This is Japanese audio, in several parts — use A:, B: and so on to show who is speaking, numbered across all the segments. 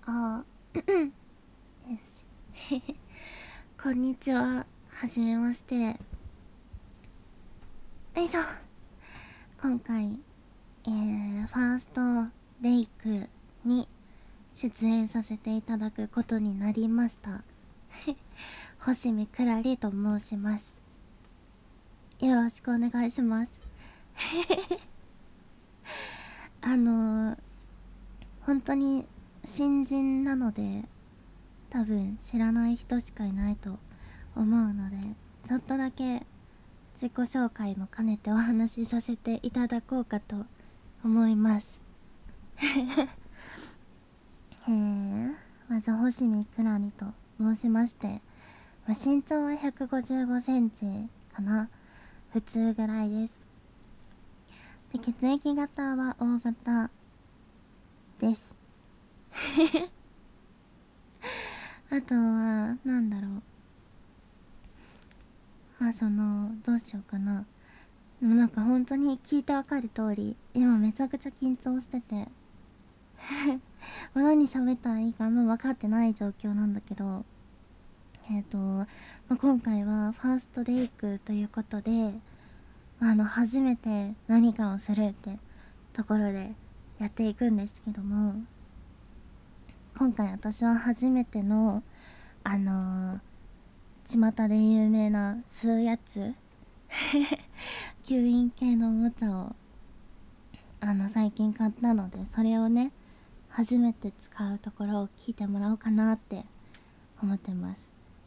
A: あよしこんにちは。はじめまして。よいしょ。今回、ファーストレイクに出演させていただくことになりました星見くらりと申します。よろしくお願いしますあのー、本当に新人なので多分知らない人しかいないと思うので、ちょっとだけ自己紹介も兼ねてお話しさせていただこうかと思いますまず星見くらりと申しまして、身長は155センチかな。普通ぐらいです。で、血液型は O 型ですあとはなんだろう、どうしようかな。でもなんか本当に聞いてわかる通り今めちゃくちゃ緊張してて何喋ったらいいかあんま分かってない状況なんだけど、今回はファーストレイクということで、初めて何かをするってところでやっていくんですけども、今回私は初めての巷で有名な吸うやつ吸引系のおもちゃを最近買ったので、それをね初めて使うところを聞いてもらおうかなって思ってます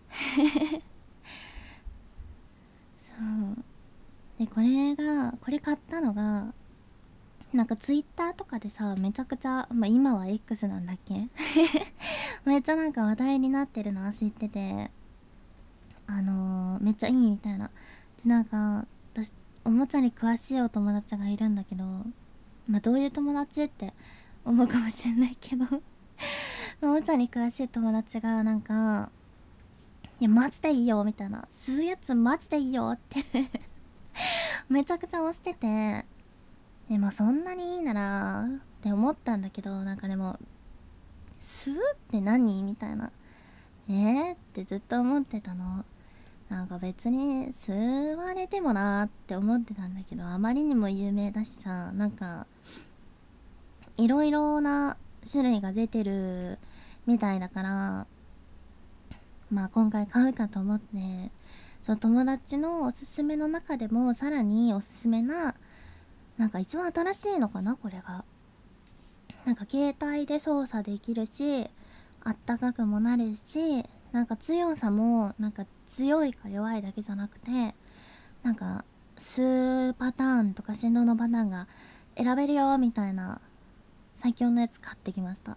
A: そうで、これ買ったのがなんかツイッターとかでさ、めちゃくちゃ、今は X なんだっけめっちゃなんか話題になってるのは知ってて、めっちゃいいみたいな。で、なんか私おもちゃに詳しいお友達がいるんだけど、どういう友達って思うかもしれないけどおもちゃに詳しい友達がなんか、いやマジでいいよみたいな、吸うやつマジでいいよってめちゃくちゃ推してて、でもそんなにいいならって思ったんだけど、なんかでも吸うって何みたいな、ってずっと思ってたの。なんか別に吸われてもなーって思ってたんだけど、あまりにも有名だしさ、なんかいろいろな種類が出てるみたいだから、今回買うかと思って、そう、友達のおすすめの中でもさらにおすすめな、なんか一番新しいのかなこれが。なんか携帯で操作できるし、あったかくもなるし、なんか強さもなんか強いか弱いだけじゃなくて、なんか数パターンとか振動のパターンが選べるよみたいな最強のやつ買ってきました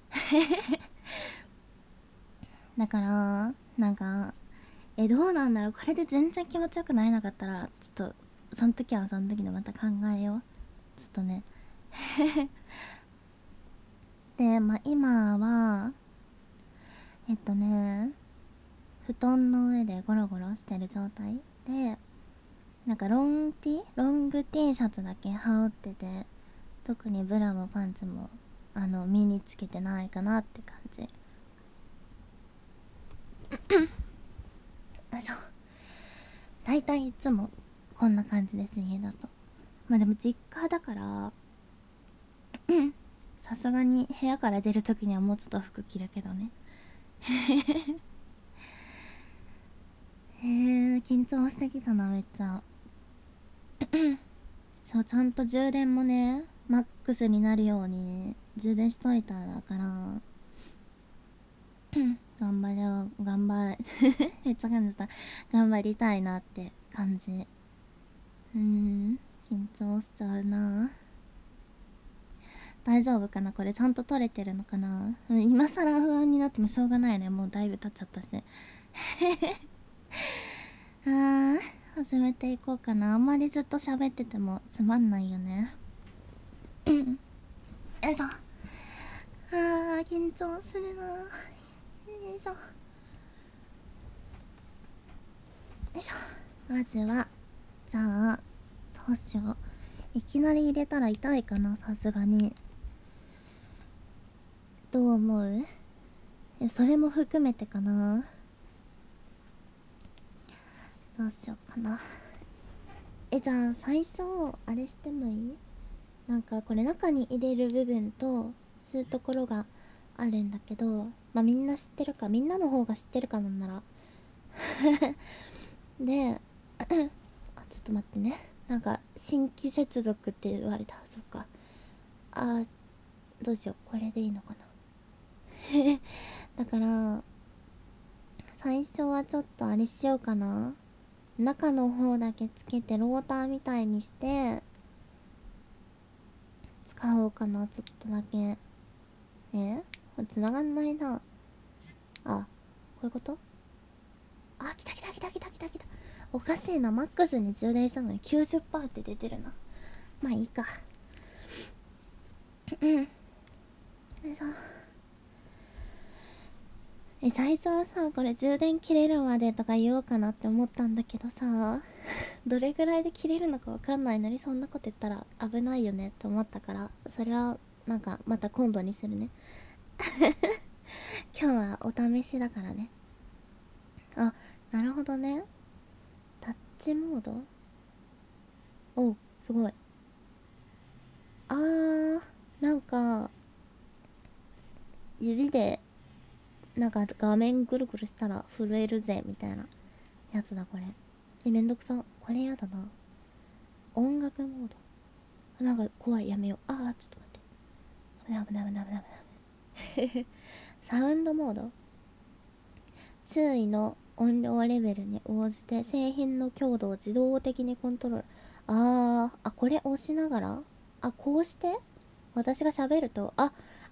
A: だからなんか、どうなんだろう、これで全然気持ちよくなれなかったらちょっとその時はその時でまた考えよう。ちょっとねで、今は布団の上でゴロゴロしてる状態で、なんかロング T シャツだけ羽織ってて、特にブラもパンツも身につけてないかなって感じ。あ、そう、大体いつもこんな感じです、家だと。でも実家だからさすがに部屋から出るときにはもうちょっと服着るけどね緊張してきたな、めっちゃそう、ちゃんと充電もねマックスになるように充電しといただから頑張れよ、めっちゃ感じた。頑張りたいなって感じ。緊張しちゃうな。大丈夫かな、これちゃんと撮れてるのかな。今更不安になってもしょうがないね、もうだいぶ経っちゃったし始めていこうかな。あんまりずっと喋っててもつまんないよねよいしょ。緊張するな。よいしょよいしょ。まずはじゃあどうしよう、いきなり入れたら痛いかな、さすがに。 どう思う？それも含めてかな。どうしようかな。じゃあ最初あれしてもいい？なんかこれ中に入れる部分と吸うところがあるんだけど、まあみんな知ってるか、みんなの方が知ってるかなんならであ、ちょっと待ってね。なんか新規接続って言われた。そっか。どうしよう、これでいいのかなだから最初はちょっとあれしようかな。中の方だけつけてローターみたいにして使おうかな、ちょっとだけ。繋がんないな。こういうこと？来た来た来た来た来た来た。おかしいな、マックスに充電したのに 90% って出てるな。まあいいか。よいしょ。最初はさ、これ充電切れるまでとか言おうかなって思ったんだけどさ、どれぐらいで切れるのかわかんないのにそんなこと言ったら危ないよねって思ったから、それはなんかまた今度にするね。今日はお試しだからね。なるほどね。タッチモード。おう、すごい。なんか指でなんか画面ぐるぐるしたら震えるぜみたいなやつだこれ。めんどくさ。これやだな。音楽モード。なんか怖い、やめよう。ちょっと待って。危ない危ない危ない危ない危ないサウンドモード。周囲の音量レベルに応じて製品の強度を自動的にコントロール。これ押しながら、こうして私が喋ると、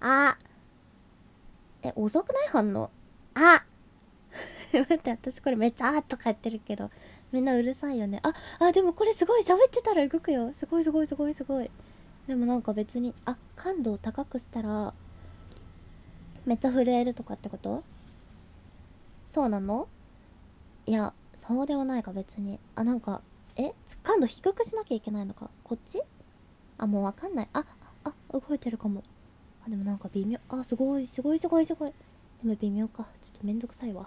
A: 遅くない反応。待って、私これめっちゃとか言ってるけど、みんなうるさいよね。でもこれすごい、喋ってたら動くよ。すごいすごいすごいすごい。でもなんか別に、感度を高くしたら、めっちゃ震えるとかってこと？そうなの？いや、そうではないか別に。なんか、感度低くしなきゃいけないのか。こっち？もうわかんない。動いてるかも。でもなんか微妙。すごいすごいすごいすごい。でも微妙か。ちょっとめんどくさいわ。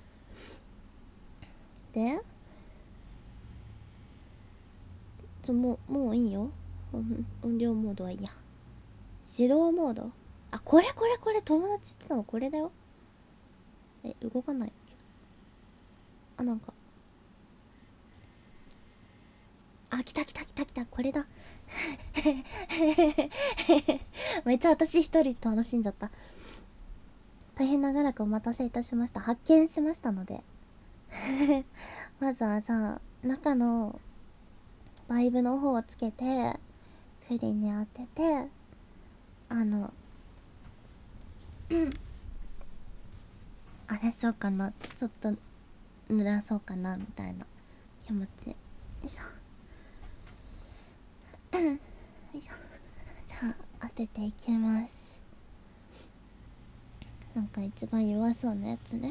A: で、もういいよ。音量モードはいいや。自動モード。これこれこれ、友達言ってたのこれだよ。動かないけど。なんか。来た来た来た来た、これだ。めっちゃ私一人楽しんじゃった。大変長らくお待たせいたしました。発見しましたので。まずはじゃあ、中のバイブの方をつけて、クリに当てて、あれそうかな、ちょっと濡らそうかなみたいな気持ち。よいしょ。よいしょ。じゃあ当てていきます。なんか一番弱そうなやつね。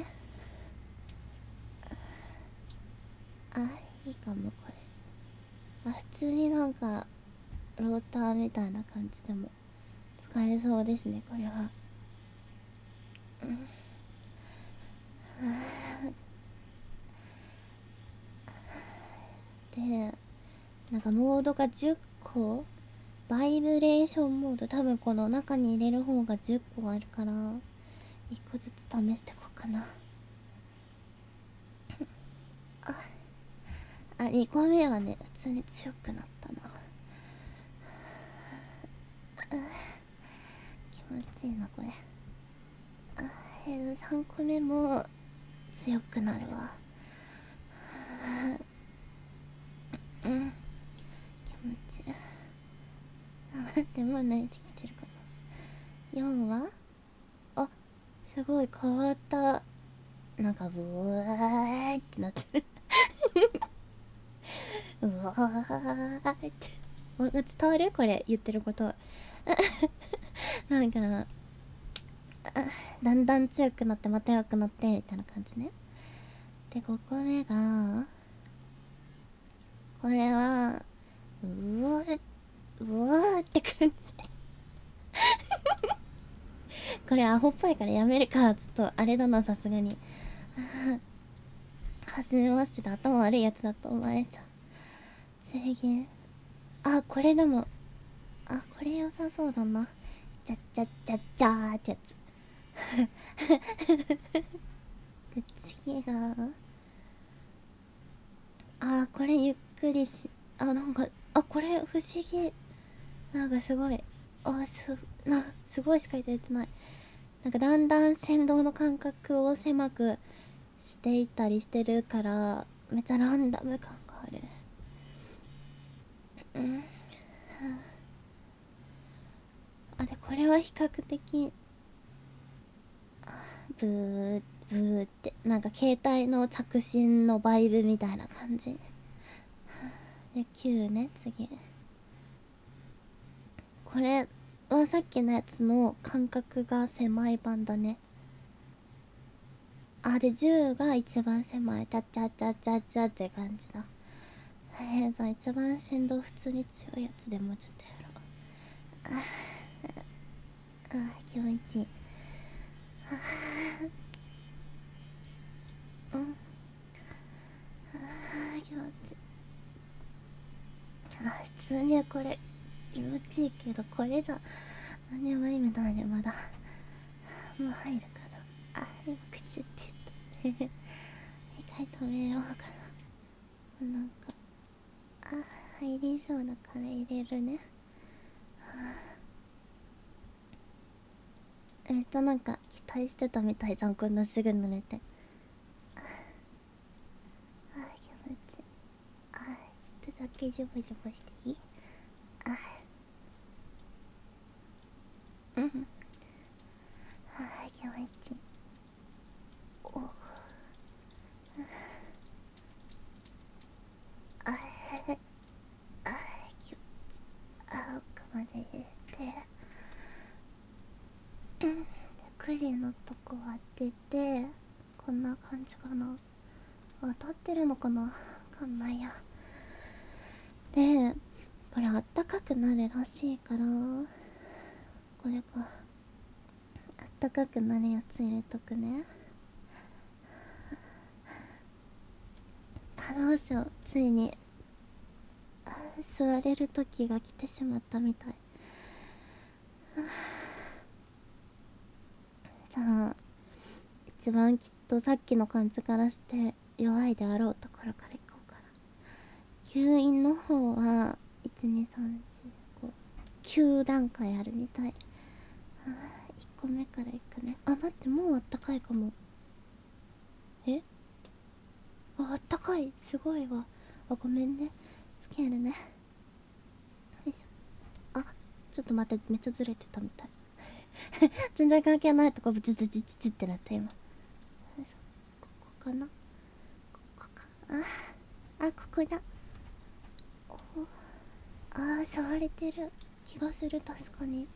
A: いいかもこれ。普通になんかローターみたいな感じでも使えそうですねこれは。で、なんかモードが10個、バイブレーションモード、多分この中に入れる方が10個あるから1個ずつ試していこうかな。2個目はね、普通に強くなったな。気持ちいいなこれ。3個目も強くなるわ。気持ちいい。待って、もう慣れてきてるかな。4はすごい変わった。なんかブワーってなってる。うわーって伝わるこれ言ってることなんかだんだん強くなってまた弱くなってみたいな感じね。で5個目がこれはうわーって感じこれアホっぽいからやめるか。ちょっとあれだな、さすがに。はじめましてで頭悪いやつだと思われちゃう。次。あ、これでも、あ、これ良さそうだな。じゃっちゃっちゃっちゃーってやつ。で、次が、あ、これゆっくりし、あ、なんか、あ、これ不思議。なんかすごい、あ、すごいしか出てない。なんかだんだん振動の感覚を狭くしていったりしてるから、めっちゃランダム感がある。うん。あ、で、これは比較的、ブー、ブーって、なんか携帯の着信のバイブみたいな感じ。で、9ね、次。これはさっきのやつの間隔が狭い版だね。あ、で、10が一番狭い。チャッチャッチャッチャッチャって感じだ。じゃあ一番振動普通に強いやつでもうちょっとやろう。気持ちいい。うん。気持ちいい。普通にこれ気持ちいいけど、これじゃ何も意味ないね、まだ。もう入るかな。今口って言った。一回止めようかな。なんか、入りそうだから入れるね。めっちゃなんか期待してたみたいじゃん、こんなすぐ濡れて。気持ちいい。ちょっとだけジョボジョボしていい？うん。気持ちいい。おあーあー、奥まで入れて、クリのとこ当てて、こんな感じかな。当たってるのかな、わかんないや。で、これあったかくなるらしいから、これか、あったかくなるやつ入れとくね。どうしよう、ついに座れる時が来てしまったみたい。じゃあ一番きっとさっきの感じからして弱いであろうところからいこうかな。吸引の方は12345 9段階あるみたい。1個目からいくね。あ、待って、もうあったかいかも。え、あったかい、すごいわ。ごめんね、つけるね。よいしょ。ちょっと待って、めっちゃずれてたみたい。全然関係ないとこブチブチブチってなった今。ここかな、ここか。ここだ。触れてる気がする。確かに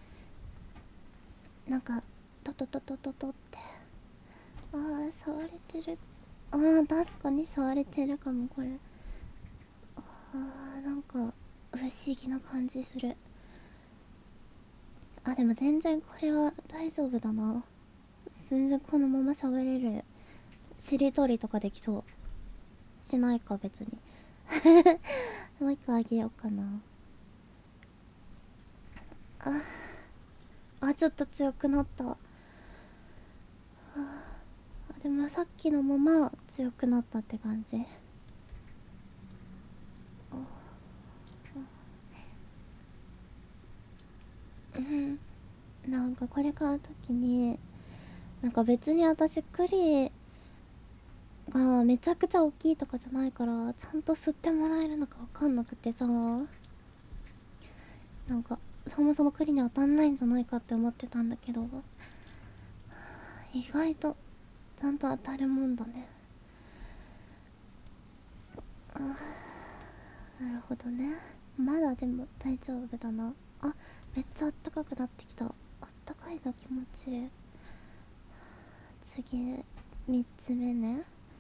A: なんかトトトトトトって。触れてる。確かに触れてるかもこれ。なんか不思議な感じする。でも全然これは大丈夫だな。全然このまま喋れる。しりとりとかできそう。しないか別に。もう一個あげようかな。ちょっと強くなった。でもさっきのまま強くなったって感じ。なんかこれ買う時に、なんか別に私栗がめちゃくちゃ大きいとかじゃないから、ちゃんと吸ってもらえるのか分かんなくてさ、なんかそもそも栗に当たんないんじゃないかって思ってたんだけど、意外とちゃんと当たるもんだね。なるほどね。まだでも大丈夫だな。めっちゃあったかくなってきた。あったかいの気持ちいい。次、3つ目ね。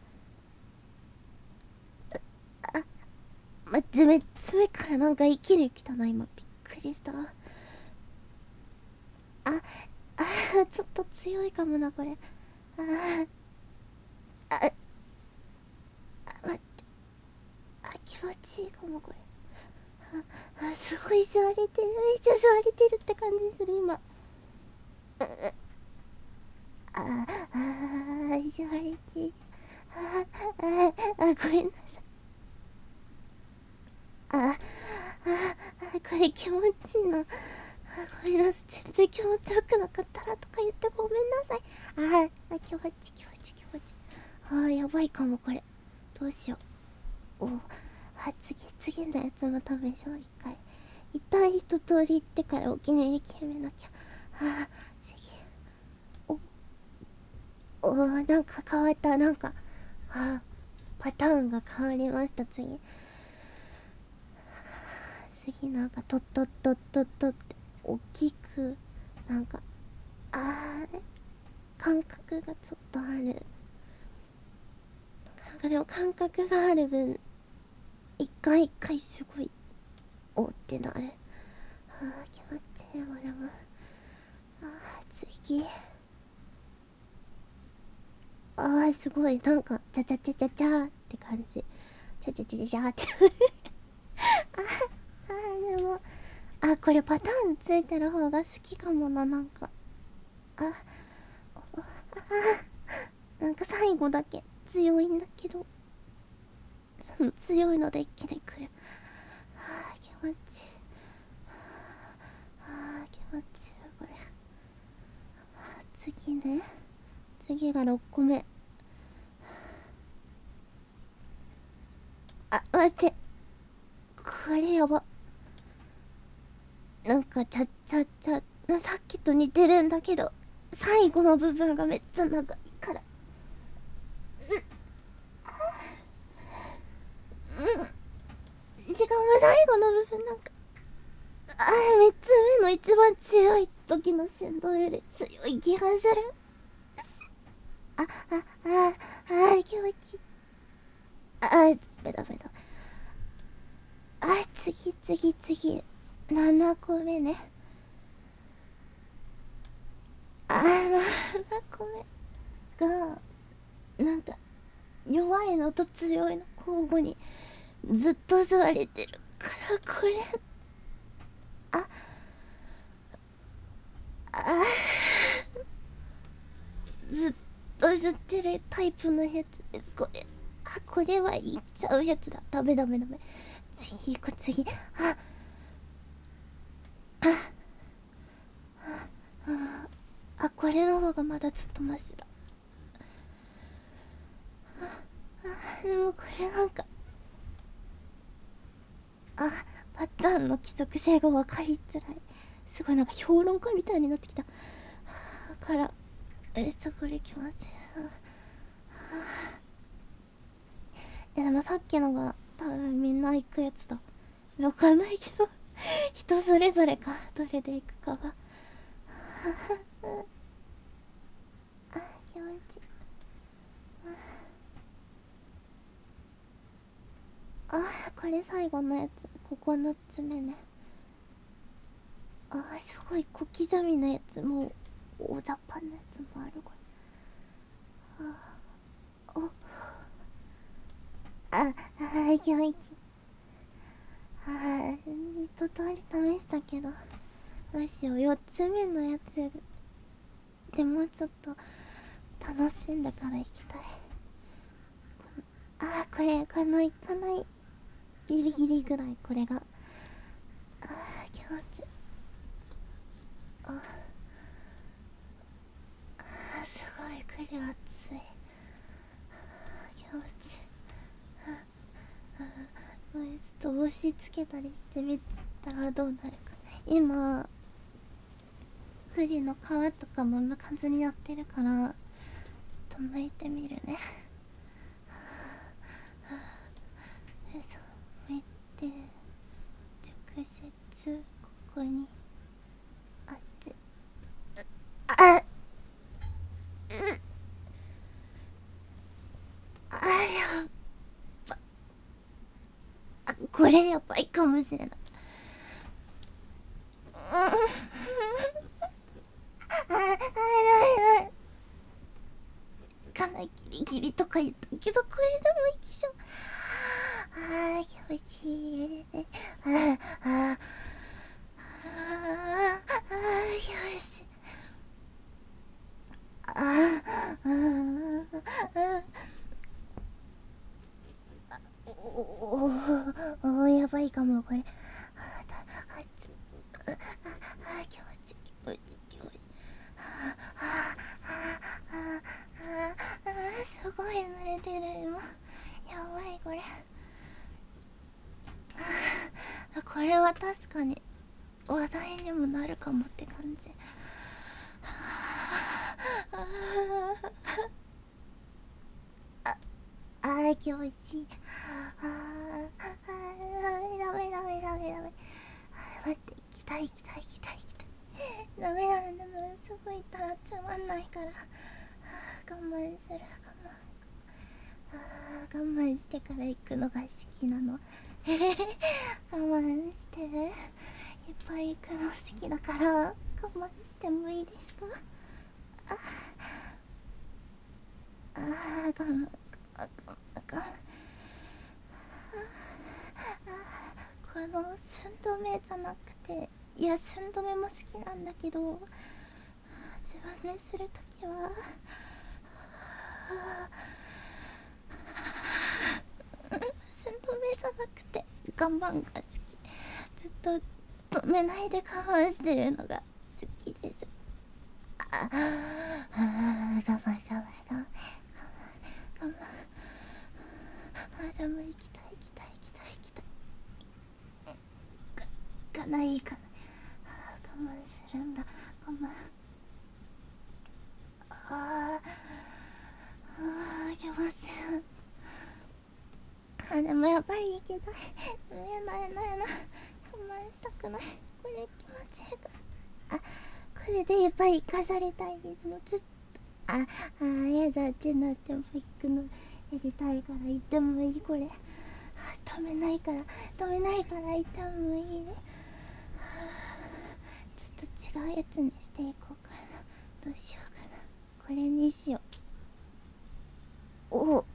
A: 待って、3つ目からなんか一気に来たな今。びっくりした。 ちょっと強いかもなこれ。あーあ待って、気持ちいいかもこれ。すごい座れてる、めっちゃ座れてるって感じする今。座れてる。ごめんなさい。これ気持ちいいな。ごめんなさい、全然気持ちよくなかったらとか言ってごめんなさい。気持ちいい気持ちいい気持ちいい。やばいかもこれ。どうしよう。次のやつも試そう一回。一旦一通り行ってからお気に入り決めなきゃ。次。なんか変わった。なんかパターンが変わりました。次なんかトットットットットって大きくなんか感覚がちょっとある。なんかでも感覚がある分一回一回すごいおってなる。気持ちいいこれも。次すごいなんかチャチャチャチャチャって感じ。チャチャチャチャってでもこれパターンついてる方が好きかもな。なんかなんか最後だけ強いんだけど、その強いので一気に来る。気持ちいい。気持ちいいこれ。次が6個目。待って、これやば。なんかちゃっちゃっちゃさっきと似てるんだけど最後の部分がめっちゃ長いから。しかも最後の部分なんか3つ目の一番強い時の振動より強い気がする。気持ちいい。ベタベタ。次7個目ね。7個目がなんか弱いのと強いの交互にずっと座れてるからこれずっと吸ってるタイプのやつです。これこれはいっちゃうやつだ。ダメ。次これの方がまだずっとマシだ。でもこれなんかパターンの規則性が分かりづらい。すごいなんか評論家みたいになってきた。からこれ気持ちいい。でもさっきのが多分みんな行くやつだ。わかんないけど人それぞれか、どれで行くかは。気持ちいい。これ最後のやつ9つ目ね。すごい小刻みなやつ、もう大雑把なやつもある。これ気持ちいい。一通り試したけどどうしよう。4つ目のやつでもうちょっと楽しんでから行きたい。これ行かないギリギリぐらい。これが気持ちいい。すごいこれ熱い。気持ちいい。ちょっと押し付けたりしてみたらどうなるか。今栗の皮とかもむかずにやってるからちょっと剥いてみるね。剥いて直接ここにあってやば。これやばいかもしれない。 リギリとか言ったけど、これでもいきそう。あー気持ちいい。あーあーあー気持ちいい。あーあーあーおやばいかもこれ。気持ちいい気持ちいい気持ちいい。すごい濡れてる今。やばいこれ。これは確かに話題にもなるかもって感じ。気持ちいい。ダメダメダメダメ。待って、行きたい行きたい行きたい行きたい。ダメダメダメ、すぐ行ったらつまんないから。我慢する我慢してから行くのが好きなの。我慢していっぱい行くの好きだから我慢してもいいですか？我慢この寸止めじゃなくて、いや寸止めも好きなんだけど、自分でするときは寸止めじゃなくて我慢が好き。ずっと止めないで我慢してるのが好きです。我慢我慢我慢我慢。でも行きたい行きたい行きたい行きたい。行かない行かない。我慢するんだ我慢。気持ちいい。でもやっぱり行けない。見えないないな。我慢したくない。これ気持ちいいから。これでいっぱい行かされたいです。もうずっとやだってなっても行くのやりたいから行ってもいいこれ。止めないから止めないから行ってもいいね。ちょっと違うやつにしていこうかな。どうしようかな。これにしよう。お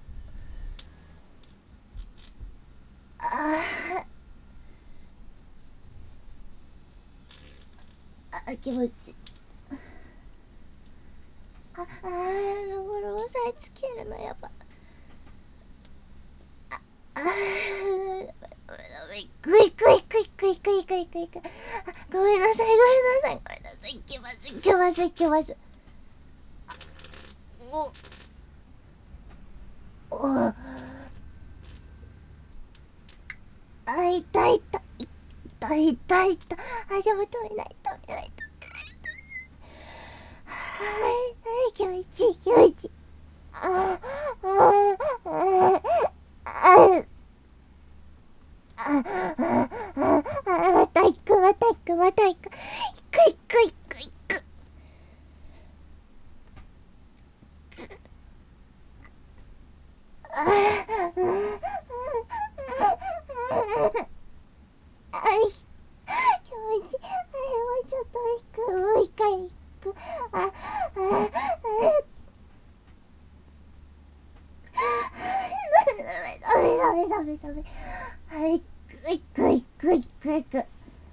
A: 気持ちいい。これ押さえつけるのやば。くいくいくいくいくいくいくいく。ごめんなさいごめんなさいごめんなさい。いけますいけますいけます。お痛い痛い痛い痛い痛い。でも止めない止めない。気持ちいい気持ちいい。また行くまた行くまた行く。行く行く行く行く。気持ちいい。もうちょっと行く。もう一回行く。ダメダメダメダメ。行く行く行く行く行く。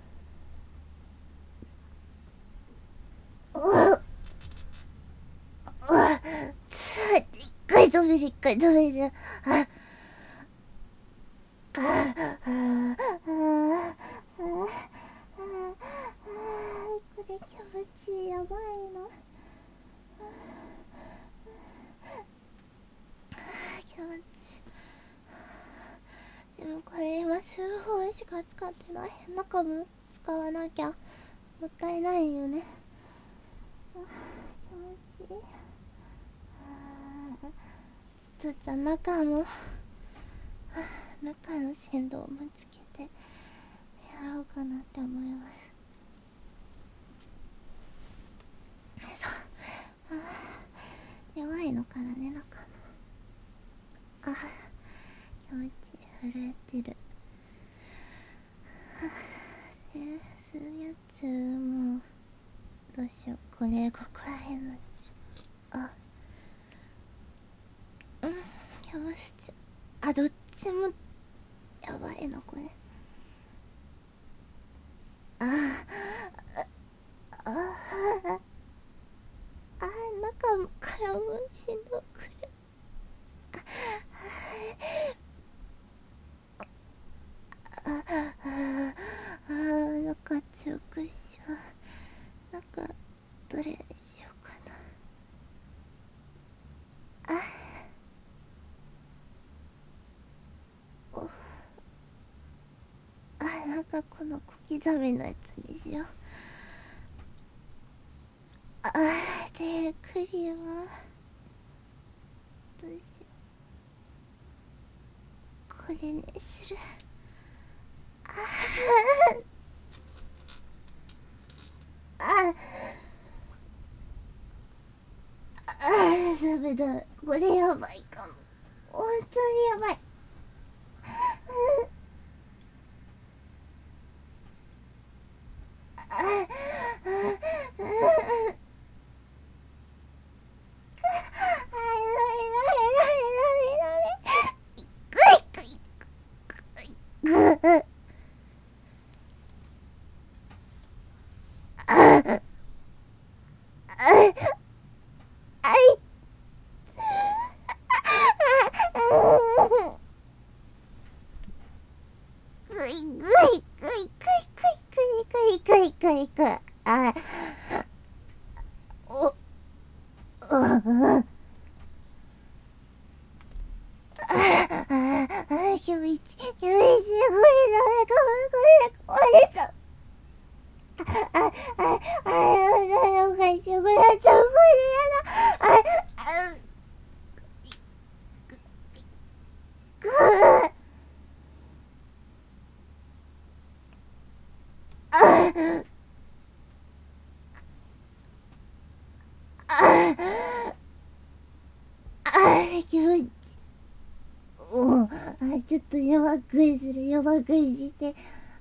A: 一回止める一回止める。これ気持ちいい。やばいな。気持ちいい。でもこれ今数本しか使ってない。中も使わなきゃもったいないよね。気持ちいい。ちょっとじゃあ中の振動もつけてやろうかなって思います。そう弱いのからね中も。気持ちいい。震えてる。吸うやつもどうしよう。これここら辺のどっちもやばいなこれ。あーあーあー、中からもしんどくる。中強くしよう。中どれにしようかな。なんかこの小刻みのやつにしよう。でクリはどうしよう。これにする。ダメだ、これやばいかも。本当にやばい。気持ちいい、これダメかも、これ壊れちゃう。おかしくなっちゃう、これやだ。気持ちいい。ちょっと弱食いする、弱食いして。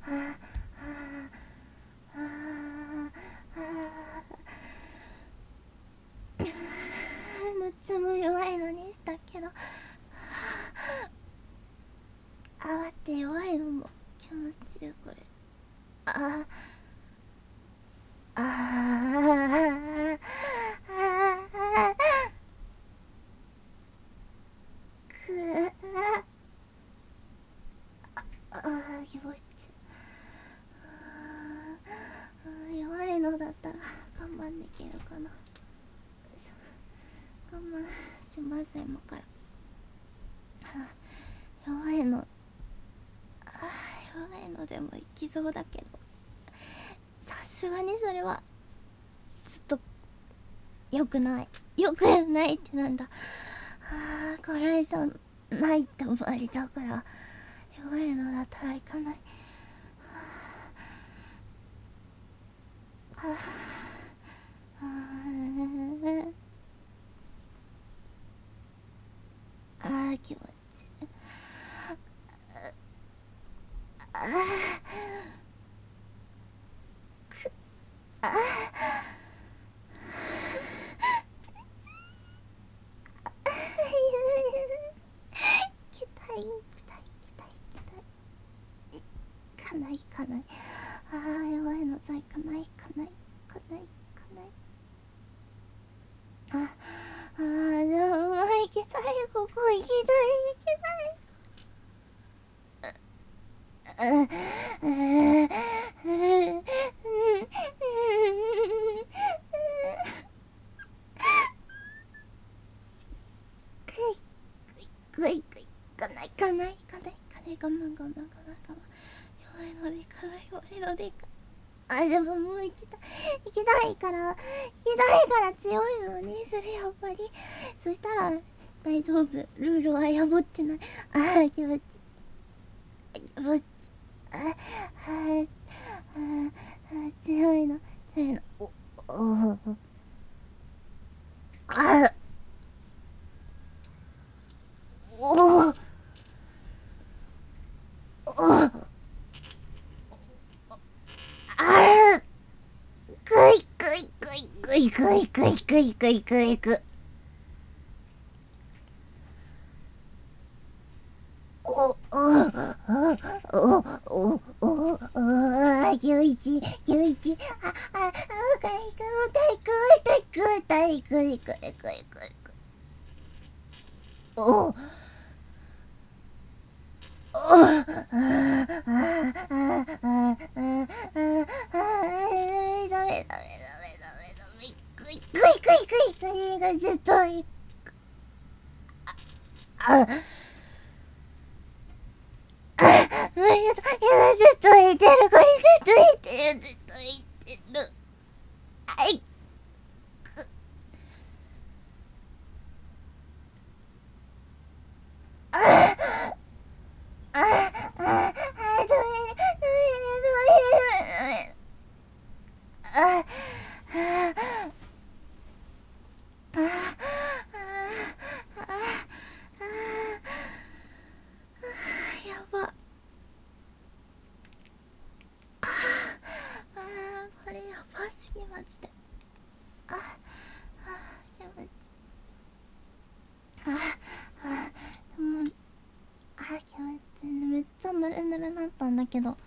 A: どっちも弱いのにしたけど、待って、弱いのも気持ちいい、これ。気持ちいい。弱いのだったら我慢できるかな。我慢します、今から。弱いのでもいきそうだけど、さすがにそれはちょっと良くないってなんだ。これ以上ないって思われちゃうから、弱いのだったらいかない。気持ちいい。かない。弱いのさ、いかない。でも行きたい、ここ行きたい。行かない。我慢。弱いので行かない。でももう行きたいから強いのにする、やっぱり。そしたら大丈夫、ルールは破ってない。気持ち強いの。 ゆういち、ゆういち、体育、体育、体育、体育、体育、体育、おお、ダメ、くい、くい、くい、くい、くいが絶対、やだ、やだ、ずっと言ってる、これずっと言ってる、ずっと言ってる。はい、やば。これやばすぎまして。やばい。でも、気持ちいい。めっちゃぬるぬるなったんだけど。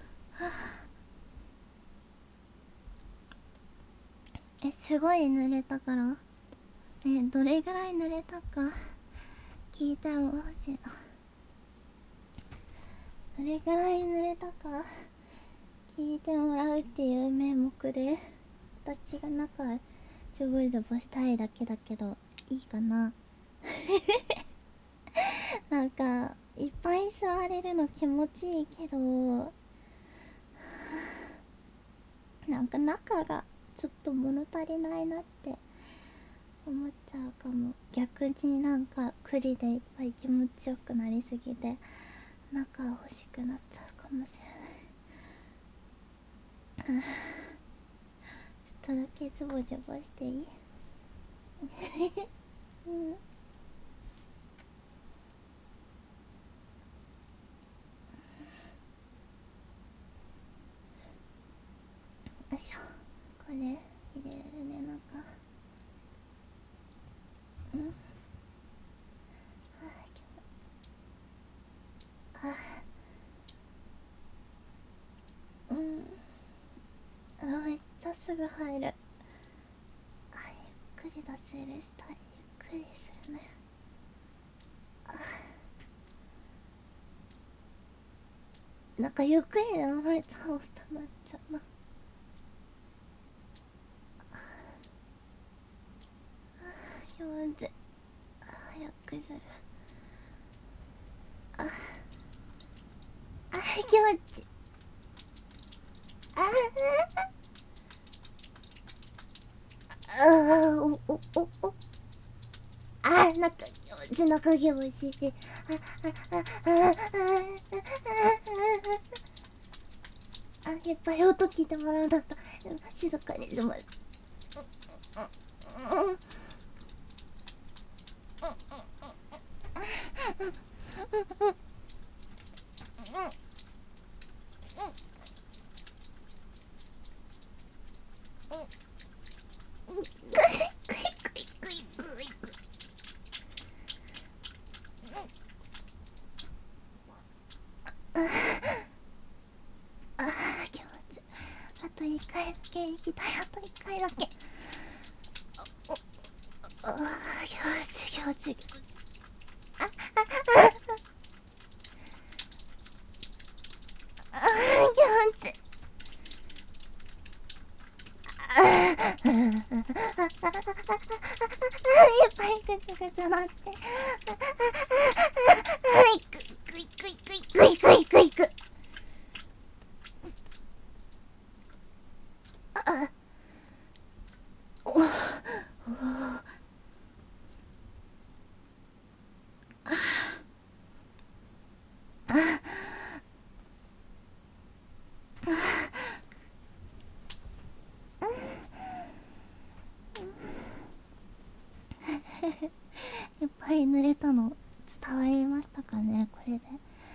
A: すごい濡れたから。どれぐらい濡れたか聞いてもほしいな。どれぐらい濡れたか聞いてもらうっていう名目で、私が中ジョボジョボしたいだけだけど、いいかな。なんかいっぱい座れるの気持ちいいけど、なんか中がちょっと物足りないなって思っちゃうかも。逆になんか栗でいっぱい気持ちよくなりすぎて中欲しくなっちゃうかもしれない。ちょっとだけズボズボしていい？うん、よいしょ。これ入れるね、なんか。うん、うん、めっちゃすぐ入る。ゆっくり出せるしたい。ゆっくりするね。なんかゆっくりでもめっちゃ重たなっちゃうな。気持ちいい。早くする。気持ちいい。なんか背中気持ちいい。いっぱい音聞いてもらうんだった。静かにします。気持ちいい。あと1回だけ行きたい。あと1回だけ。気持ちいい、気持ちいい、気持ちいい。気持ちいい。やっぱりぐちゃぐちゃなって。いくいくいくいくいくいくいくいく。いっぱい濡れたの伝わりましたかね、これで。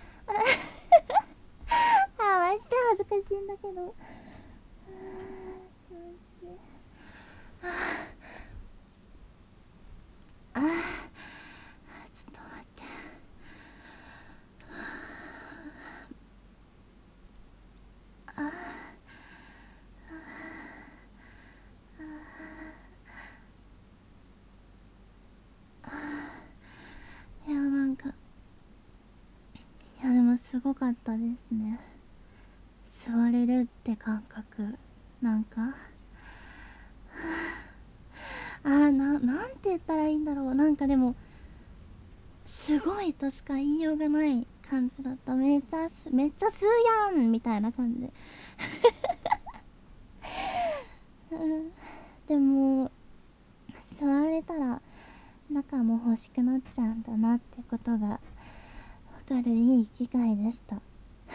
A: マジで恥ずかしいんだけど。気持ちいい。ちょっと待って。 ごかったですね。座れるって感覚、なんかなんて言ったらいいんだろう。なんかでもすごいとしか言いようがない感じだった。めっちゃ吸うやんみたいな感じででも座れたら中も欲しくなっちゃうんだなってことがわかるいい機会でした。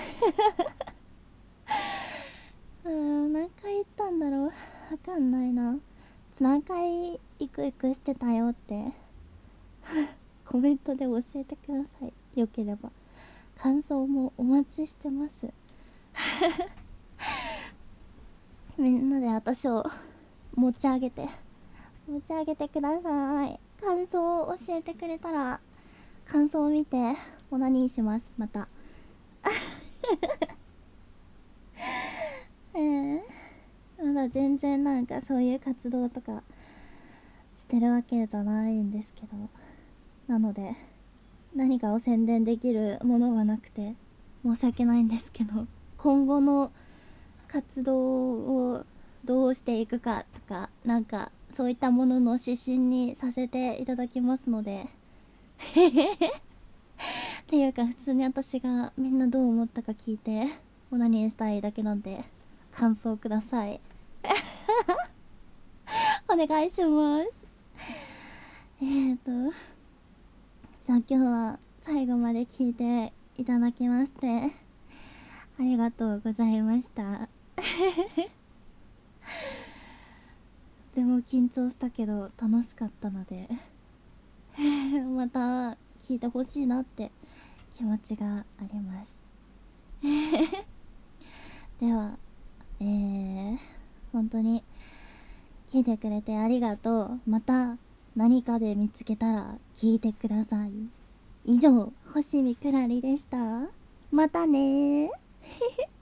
A: 何回言ったんだろう、わかんないな。何回イクイクしてたよってコメントで教えてください。よければ感想もお待ちしてますみんなで私を持ち上げてください。感想を教えてくれたら感想を見てオナニーします。またまだ全然なんかそういう活動とかしてるわけじゃないんですけど、なので何かを宣伝できるものはなくて申し訳ないんですけど、今後の活動をどうしていくかとか、なんかそういったものの指針にさせていただきますのでっていうか普通に私がみんなどう思ったか聞いてオナニーしたいだけなんで感想くださいお願いします。じゃあ今日は最後まで聞いていただきましてありがとうございました。でも緊張したけど楽しかったのでまた聞いてほしいなって気持ちがありますでは本当に聞いてくれてありがとう。また何かで見つけたら聞いてください。以上、星見くらりでした。またねー